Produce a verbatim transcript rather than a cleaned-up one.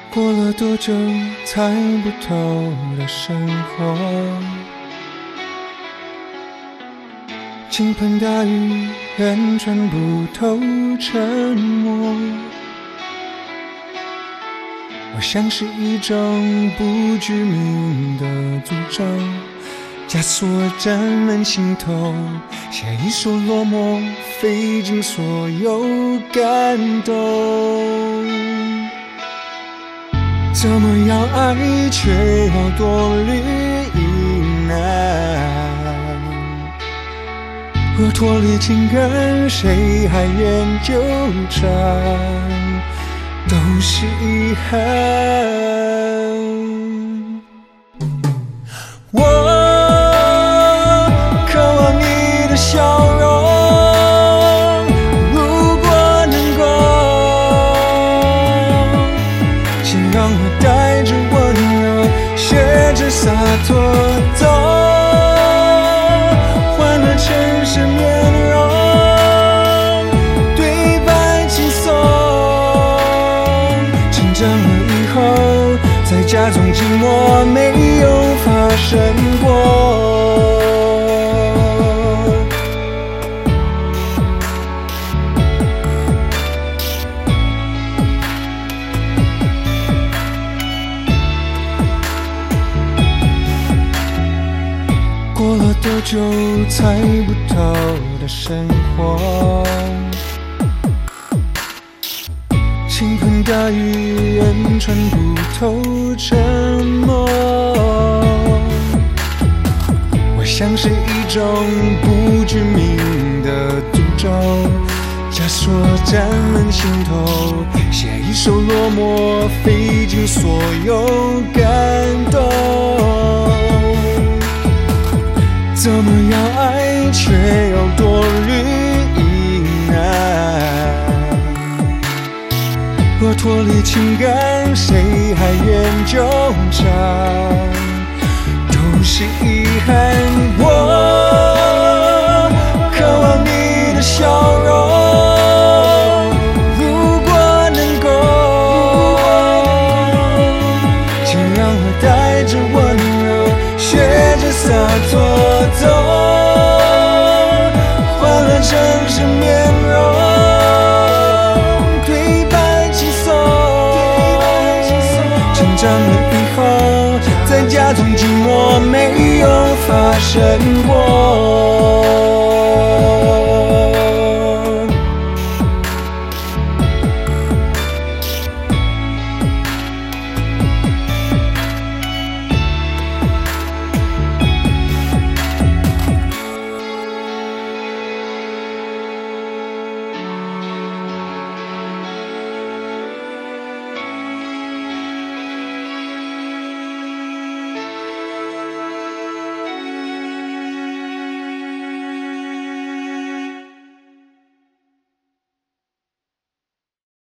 过了多久猜不透的生活，倾盆大雨人穿不透沉默。我像是一种不具名的诅咒，枷锁占满心头，写一首落寞，费尽所有感动。怎么要爱，却要多虑一难？若脱离情感，谁还愿纠缠？都是遗憾。我渴望你的笑容，如果能够，请让我带着温柔，学着洒脱走，换了城市面容，对白轻松。成长了以后，再假装寂寞没有发生过。过了多久猜不透的生活，倾盆大雨人穿不透沉默。我像是一种不具名的诅咒，枷锁占满心头，写一首落寞，费尽所有感动。怎么要爱，却要多虑一难？若脱离情感，谁还愿纠缠？都是遗憾。我渴望你的笑容，如果能够，请让我带着温柔，学着洒脱走，换了城市面容，对白轻松。成长了以后，再假装寂寞没有发生过。